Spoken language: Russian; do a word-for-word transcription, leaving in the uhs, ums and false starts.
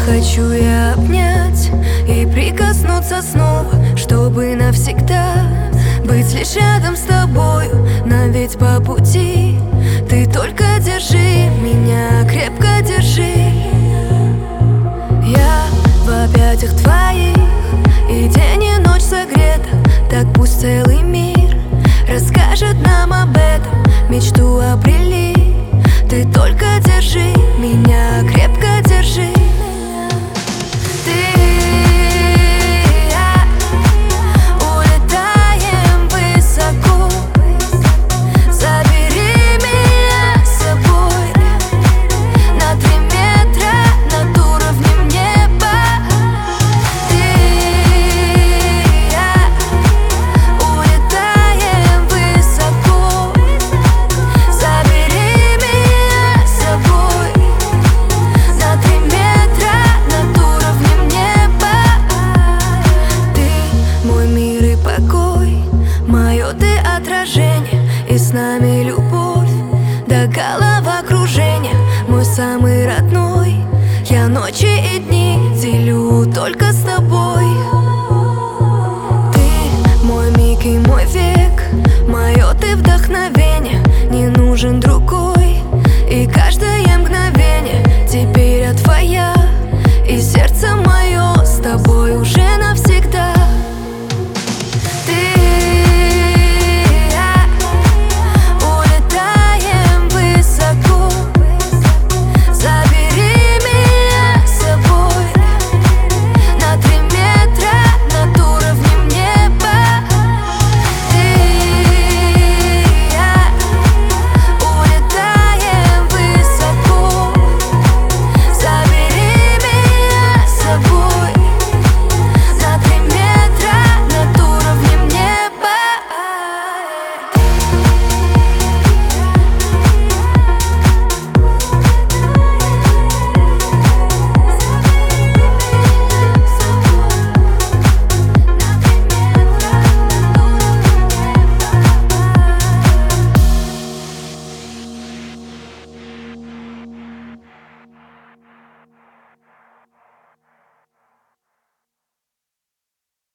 Хочу я обнять и прикоснуться снова, чтобы навсегда быть лишь рядом с тобою. Нам ведь по пути. Ты только держи меня, крепко держи. Я в объятиях твоих, и день и ночь согрета. Так пусть целый мир расскажет нам об этом. Мечту обрели. Ты только держи меня, крепко держи. И с нами любовь до головокружения. Мой самый родной, я ночи и дни делю только с тобой. Ты мой миг и мой век, мое ты вдохновение. Не нужен другой, и каждая